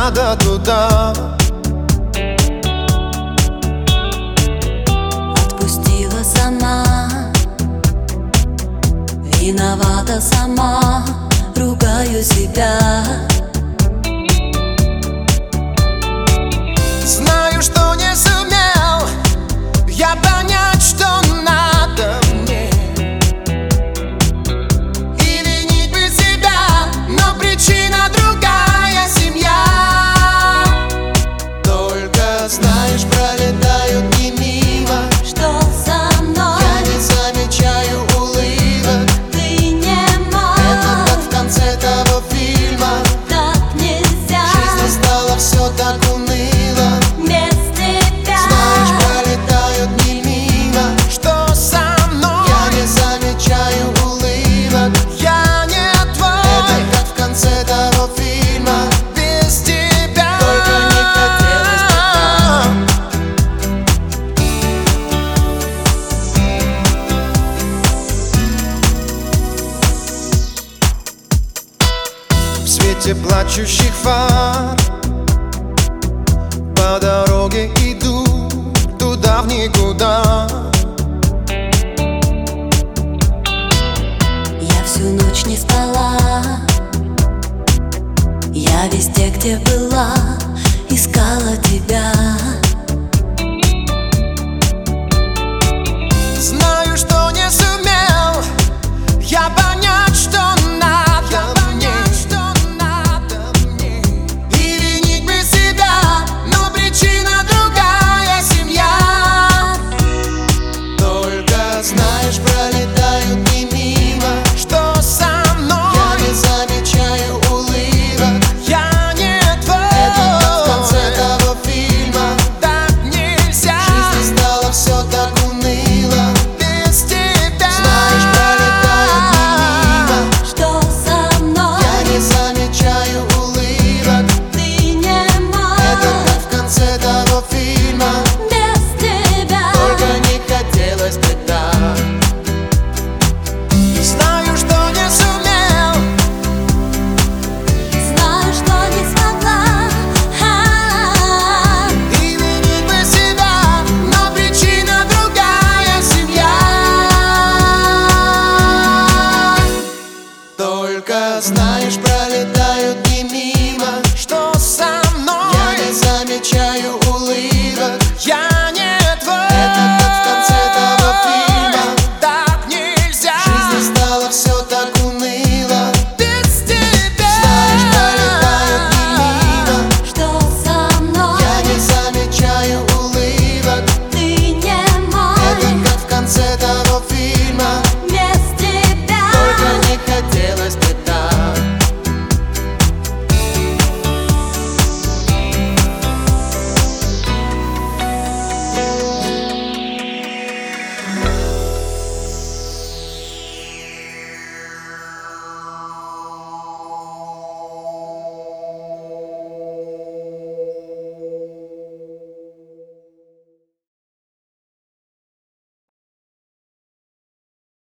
надо туда. Отпустила сама, виновата сама, ругаю себя. Знаю, что не сумел я понять, что надо мне, и винить бы себя, но причина другая — семья. Только знаешь, пролетают дни мимо, Что со мной? я не замечаю улыбок. Ты не мог. Это как в конце того фильма. Так нельзя. В жизни стало все так уныло. Без тебя. Знаешь, пролетают дни мимо. Что со мной? Я не замечаю улыбок. Я не твой. Это как в конце того фильма. Без тебя. Только не хотелось бы так. В свете плачущих фар по дороге иду туда в никуда. Я всю ночь не спала, я везде, где была, искала тебя.